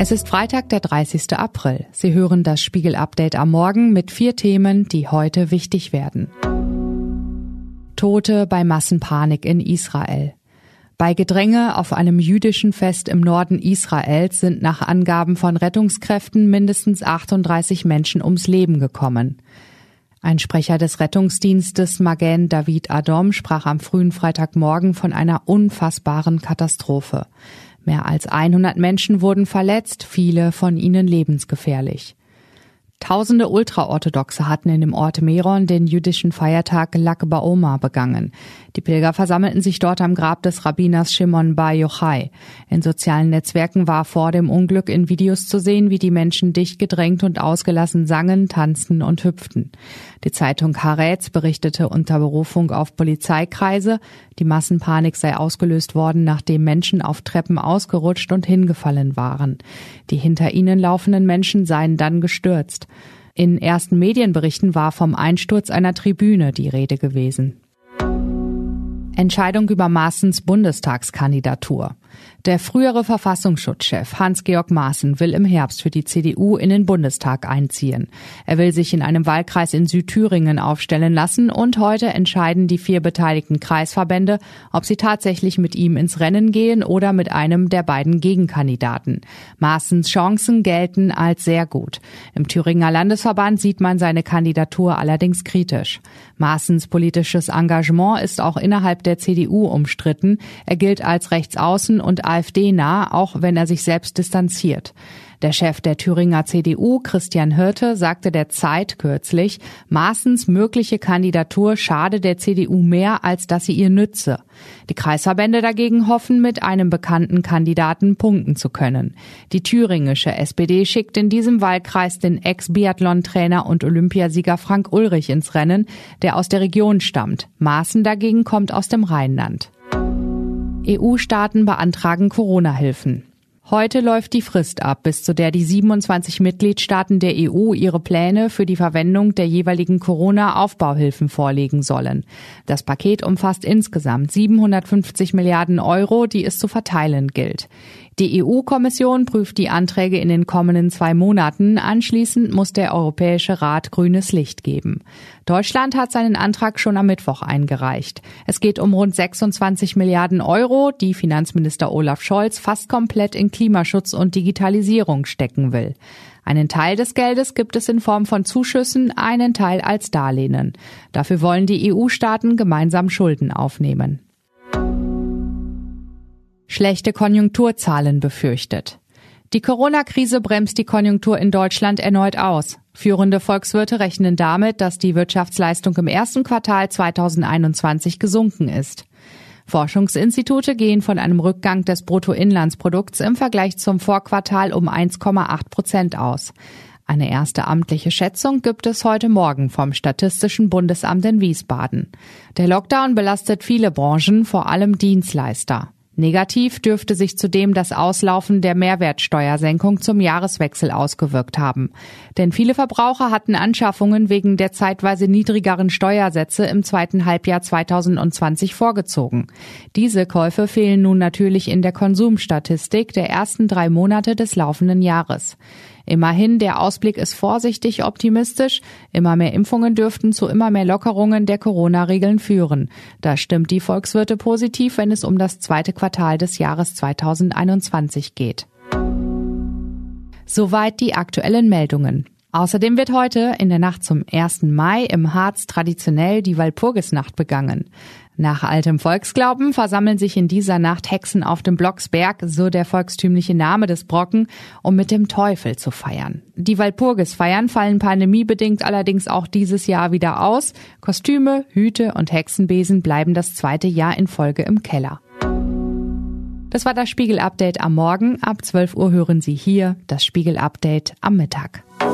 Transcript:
Es ist Freitag, der 30. April. Sie hören das Spiegel-Update am Morgen mit 4 Themen, die heute wichtig werden. Tote bei Massenpanik in Israel. Bei Gedränge auf einem jüdischen Fest im Norden Israels sind nach Angaben von Rettungskräften mindestens 38 Menschen ums Leben gekommen. Ein Sprecher des Rettungsdienstes Magen David Adom sprach am frühen Freitagmorgen von einer unfassbaren Katastrophe. Mehr als 100 Menschen wurden verletzt, viele von ihnen lebensgefährlich. Tausende Ultraorthodoxe hatten in dem Ort Meron den jüdischen Feiertag Lag BaOmer begangen. Die Pilger versammelten sich dort am Grab des Rabbiners Shimon Bar Yochai. In sozialen Netzwerken war vor dem Unglück in Videos zu sehen, wie die Menschen dicht gedrängt und ausgelassen sangen, tanzten und hüpften. Die Zeitung Haaretz berichtete unter Berufung auf Polizeikreise, die Massenpanik sei ausgelöst worden, nachdem Menschen auf Treppen ausgerutscht und hingefallen waren. Die hinter ihnen laufenden Menschen seien dann gestürzt. In ersten Medienberichten war vom Einsturz einer Tribüne die Rede gewesen. Entscheidung über Maaßens Bundestagskandidatur. Der frühere Verfassungsschutzchef Hans-Georg Maaßen will im Herbst für die CDU in den Bundestag einziehen. Er will sich in einem Wahlkreis in Südthüringen aufstellen lassen und heute entscheiden die 4 beteiligten Kreisverbände, ob sie tatsächlich mit ihm ins Rennen gehen oder mit einem der beiden Gegenkandidaten. Maaßens Chancen gelten als sehr gut. Im Thüringer Landesverband sieht man seine Kandidatur allerdings kritisch. Maaßens politisches Engagement ist auch innerhalb der CDU umstritten. Er gilt als rechtsaußen und AfD-nah, auch wenn er sich selbst distanziert. Der Chef der Thüringer CDU, Christian Hirte, sagte der Zeit kürzlich, Maaßens mögliche Kandidatur schade der CDU mehr, als dass sie ihr nütze. Die Kreisverbände dagegen hoffen, mit einem bekannten Kandidaten punkten zu können. Die thüringische SPD schickt in diesem Wahlkreis den Ex-Biathlon-Trainer und Olympiasieger Frank Ulrich ins Rennen, der aus der Region stammt. Maaßen dagegen kommt aus dem Rheinland. EU-Staaten beantragen Corona-Hilfen. Heute läuft die Frist ab, bis zu der die 27 Mitgliedstaaten der EU ihre Pläne für die Verwendung der jeweiligen Corona-Aufbauhilfen vorlegen sollen. Das Paket umfasst insgesamt 750 Milliarden Euro, die es zu verteilen gilt. Die EU-Kommission prüft die Anträge in den kommenden 2 Monaten. Anschließend muss der Europäische Rat grünes Licht geben. Deutschland hat seinen Antrag schon am Mittwoch eingereicht. Es geht um rund 26 Milliarden Euro, die Finanzminister Olaf Scholz fast komplett in Klimaschutz und Digitalisierung stecken will. Einen Teil des Geldes gibt es in Form von Zuschüssen, einen Teil als Darlehen. Dafür wollen die EU-Staaten gemeinsam Schulden aufnehmen. Schlechte Konjunkturzahlen befürchtet. Die Corona-Krise bremst die Konjunktur in Deutschland erneut aus. Führende Volkswirte rechnen damit, dass die Wirtschaftsleistung im ersten Quartal 2021 gesunken ist. Forschungsinstitute gehen von einem Rückgang des Bruttoinlandsprodukts im Vergleich zum Vorquartal um 1,8% aus. Eine erste amtliche Schätzung gibt es heute Morgen vom Statistischen Bundesamt in Wiesbaden. Der Lockdown belastet viele Branchen, vor allem Dienstleister. Negativ dürfte sich zudem das Auslaufen der Mehrwertsteuersenkung zum Jahreswechsel ausgewirkt haben. Denn viele Verbraucher hatten Anschaffungen wegen der zeitweise niedrigeren Steuersätze im zweiten Halbjahr 2020 vorgezogen. Diese Käufe fehlen nun natürlich in der Konsumstatistik der ersten 3 Monate des laufenden Jahres. Immerhin, der Ausblick ist vorsichtig optimistisch. Immer mehr Impfungen dürften zu immer mehr Lockerungen der Corona-Regeln führen. Da stimmt die Volkswirte positiv, wenn es um das zweite Quartal des Jahres 2021 geht. Soweit die aktuellen Meldungen. Außerdem wird heute in der Nacht zum 1. Mai im Harz traditionell die Walpurgisnacht begangen. Nach altem Volksglauben versammeln sich in dieser Nacht Hexen auf dem Blocksberg, so der volkstümliche Name des Brocken, um mit dem Teufel zu feiern. Die Walpurgisfeiern fallen pandemiebedingt allerdings auch dieses Jahr wieder aus. Kostüme, Hüte und Hexenbesen bleiben das 2. Jahr in Folge im Keller. Das war das Spiegel-Update am Morgen. Ab 12 Uhr hören Sie hier das Spiegel-Update am Mittag.